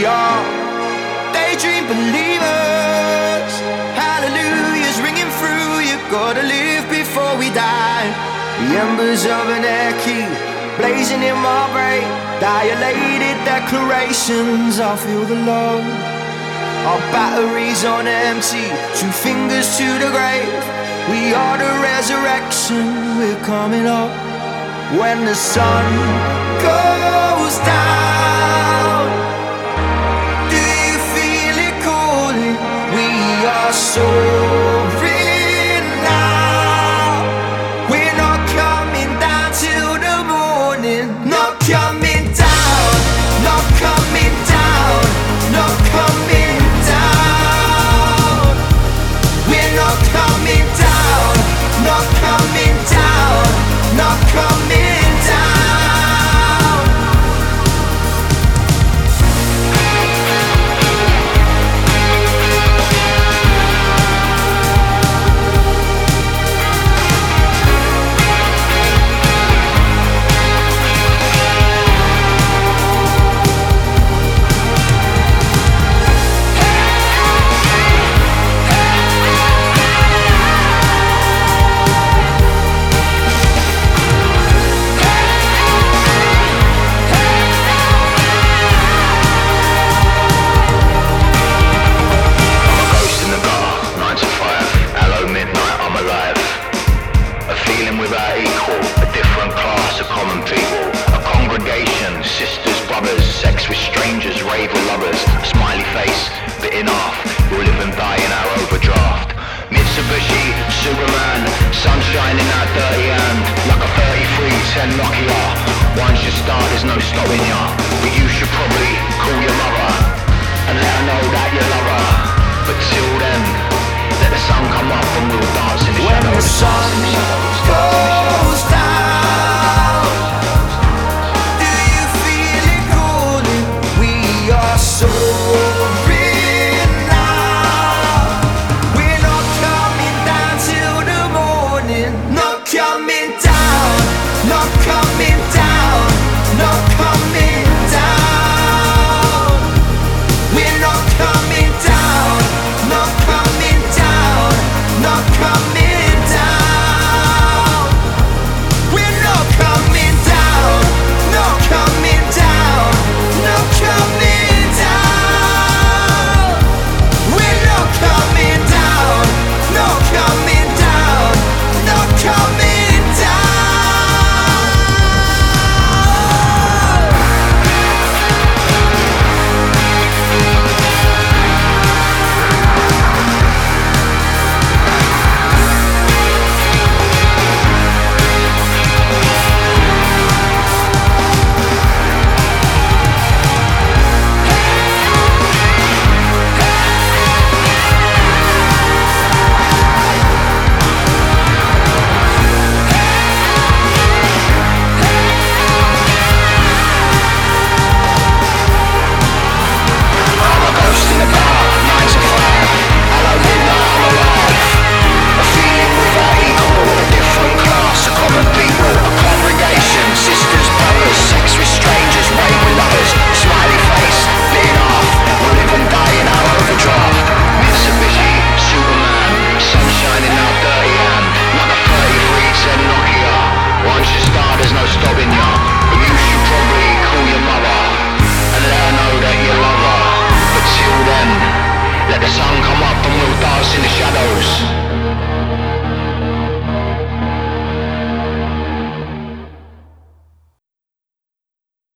We are daydream believers. Hallelujah's ringing through. You gotta live before we die. The embers of an air key blazing in my brain. Dilated declarations, I feel the love. Our batteries on empty, 2 fingers to the grave. We are the resurrection, we're coming up. When the sun goes down, do you feel it calling? We are soaring now. We're not coming down till the morning. Not coming down, not coming down, not coming down. We're not coming down, not coming down, not coming down. Without equal, a different class of common people, a congregation, sisters, brothers, sex with strangers, rave with lovers, a smiley face, bit in half, we'll live and die in our overdraft. Mitsubishi, Superman, sunshine in our dirty hand, like a 3310 Nokia, once you start there's no stopping ya.